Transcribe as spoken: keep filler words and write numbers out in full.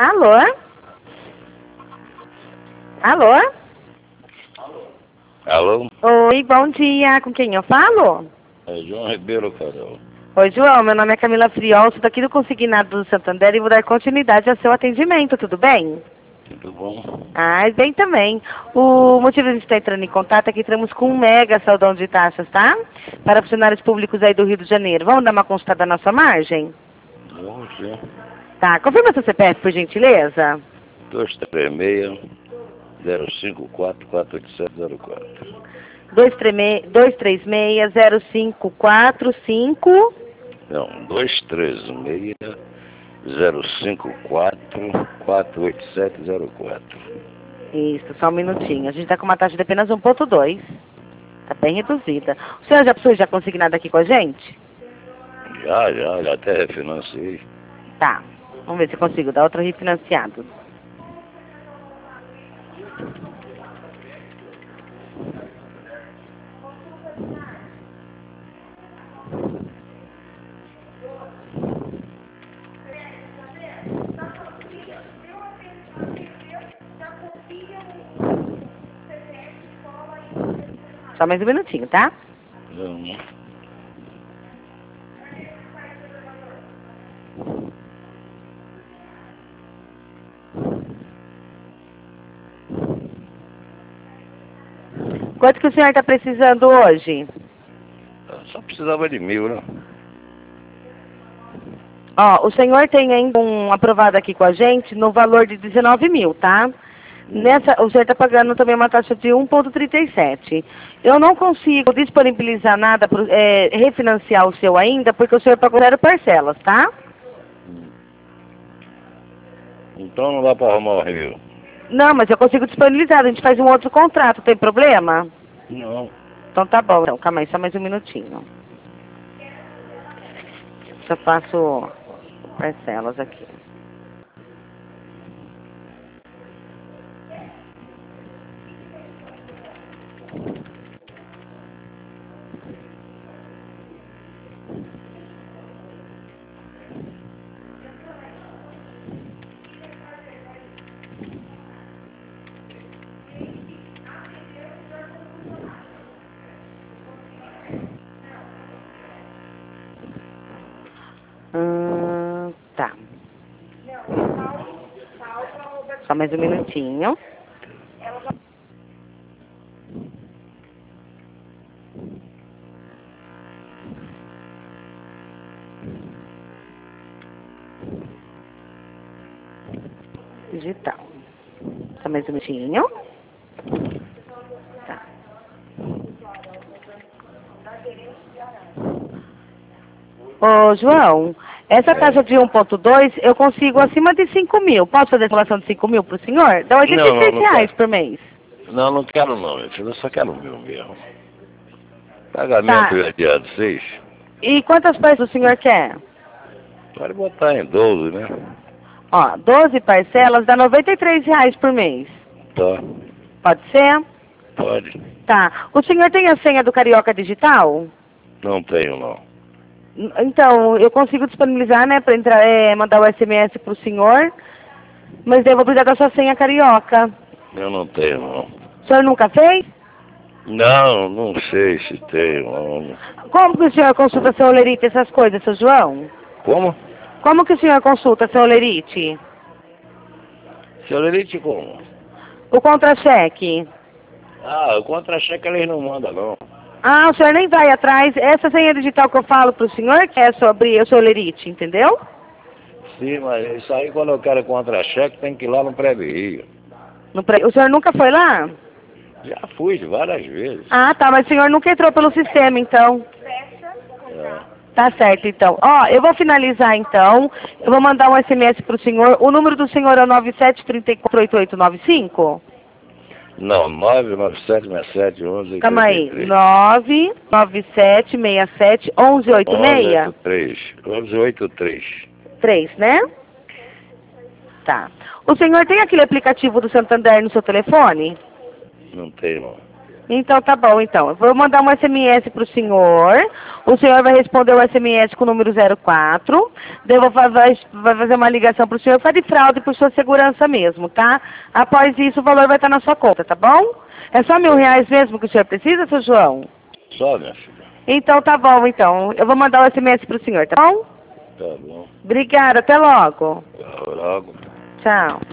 Alô? Alô? Alô? Oi, bom dia. Com quem eu falo? É João Ribeiro, Carol. Oi, João. Meu nome é Camila Friol, sou daqui do Consignado do Santander e vou dar continuidade ao seu atendimento, tudo bem? Tudo bom? Ah, bem também. O motivo de a gente estar entrando em contato é que entramos com um mega saldão de taxas, tá? Para funcionários públicos aí do Rio de Janeiro. Vamos dar uma consultada na sua margem? Vamos sim. Tá, confirma seu C P F, por gentileza. dois três seis, zero cinco quatro, quatro oito sete zero quatro. dois três seis, zero cinco quatro cinco. Não, dois três seis, zero cinco quatro, quatro oito sete zero quatro. Isso, só um minutinho. A gente está com uma taxa de apenas um ponto dois. Tá bem reduzida. O senhor já possui já consignado aqui com a gente? Já, já, já até refinanciei. Tá. Vamos ver se eu consigo dar outro refinanciado. Só mais um minutinho, tá? Não. Quanto que o senhor está precisando hoje? Só precisava de mil, né? Ó, o senhor tem ainda um aprovado aqui com a gente no valor de dezenove mil, tá? Nessa, o senhor está pagando também uma taxa de um ponto trinta e sete. Eu não consigo disponibilizar nada, pro, é, refinanciar o seu ainda, porque o senhor pagou zero parcelas, tá? Então não dá para arrumar o rio. Não, mas eu consigo disponibilizar, a gente faz um outro contrato, tem problema? Não. Então tá bom, então, calma aí, só mais um minutinho. Só faço parcelas aqui. Hum, tá. Só mais um minutinho. Digital. Só mais um minutinho. Tá. Ô, João, essa taxa de um ponto dois eu consigo acima de cinco mil. Posso fazer a instalação de cinco mil para o senhor? Dá oitenta e seis reais por mês. Não, não quero não, meu filho. Eu só quero mil mesmo. Pagamento Tá. é dia seis. E quantas parcelas o senhor quer? Pode botar em doze, né? Ó, doze parcelas dá noventa e três reais por mês. Tá. Pode ser? Pode. Tá. O senhor tem a senha do Carioca Digital? Não tenho, não. Então, eu consigo disponibilizar, né, para entrar, é, mandar o S M S pro senhor, mas eu vou precisar da sua senha carioca. Eu não tenho, não. O senhor nunca fez? Não, não sei se tenho. Não. Como que o senhor consulta seu Olerite, essas coisas, seu João? Como? Como que o senhor consulta seu Olerite? Seu Lerite, como? O contra-cheque. Ah, o contra-cheque eles não mandam, não. Ah, o senhor nem vai atrás. Essa senha digital que eu falo pro senhor, que é sobre o seu Olerite, entendeu? Sim, mas isso aí quando eu quero contra-cheque tem que ir lá no pré-rio. No pre... O senhor nunca foi lá? Já fui várias vezes. Ah, tá, mas o senhor nunca entrou pelo sistema, então. É. Tá certo, então. Ó, eu vou finalizar, então. Eu vou mandar um S M S pro senhor. O número do senhor é nove sete três quatro oito oito nove cinco? Não, nove nove sete seis sete um um. Calma aí. nove nove sete seis sete um um oito seis? onze oitenta e três. onze oitenta e três. três, né? Tá. O senhor tem aquele aplicativo do Santander no seu telefone? Não tem, não. Então tá bom, então. Eu vou mandar um S M S pro senhor. O senhor vai responder o S M S com o número zero quatro. Daí eu vou fa- vai, vai fazer uma ligação pro senhor. Faz de fraude por sua segurança mesmo, tá? Após isso, o valor vai estar na sua conta, tá bom? É só mil reais mesmo que o senhor precisa, seu João? Só, minha filha. Então tá bom, então. Eu vou mandar o S M S pro senhor, tá bom? Tá bom. Obrigada, até logo. Até logo. Tchau.